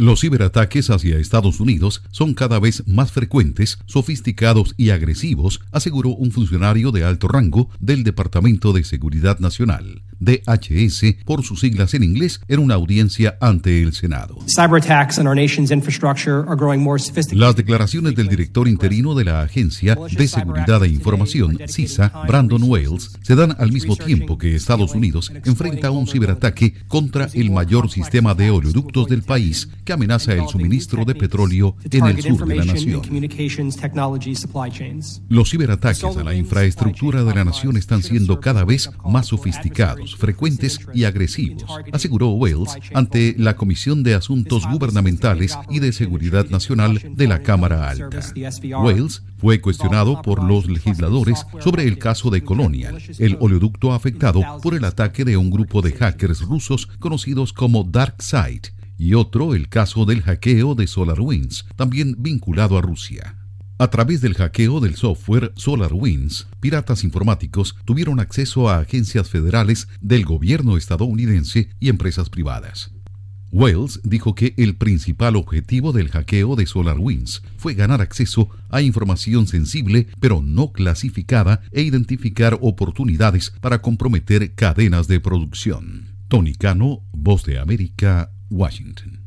Los ciberataques hacia Estados Unidos son cada vez más frecuentes, sofisticados y agresivos, aseguró un funcionario de alto rango del Departamento de Seguridad Nacional, DHS por sus siglas en inglés, en una audiencia ante el Senado. Las declaraciones del director interino de la Agencia de Seguridad e Información, CISA, Brandon Wales, se dan al mismo tiempo que Estados Unidos enfrenta un ciberataque contra el mayor sistema de oleoductos del país que amenaza el suministro de petróleo en el sur de la nación. Los ciberataques a la infraestructura de la nación están siendo cada vez más sofisticados, frecuentes y agresivos, aseguró Wales ante la Comisión de Asuntos Gubernamentales y de Seguridad Nacional de la Cámara Alta. Wales fue cuestionado por los legisladores sobre el caso de Colonial, el oleoducto afectado por el ataque de un grupo de hackers rusos conocidos como DarkSide, y otro, el caso del hackeo de SolarWinds, también vinculado a Rusia. A través del hackeo del software SolarWinds, piratas informáticos tuvieron acceso a agencias federales del gobierno estadounidense y empresas privadas. Wales dijo que el principal objetivo del hackeo de SolarWinds fue ganar acceso a información sensible pero no clasificada e identificar oportunidades para comprometer cadenas de producción. Tony Cano, Voz de América, Washington.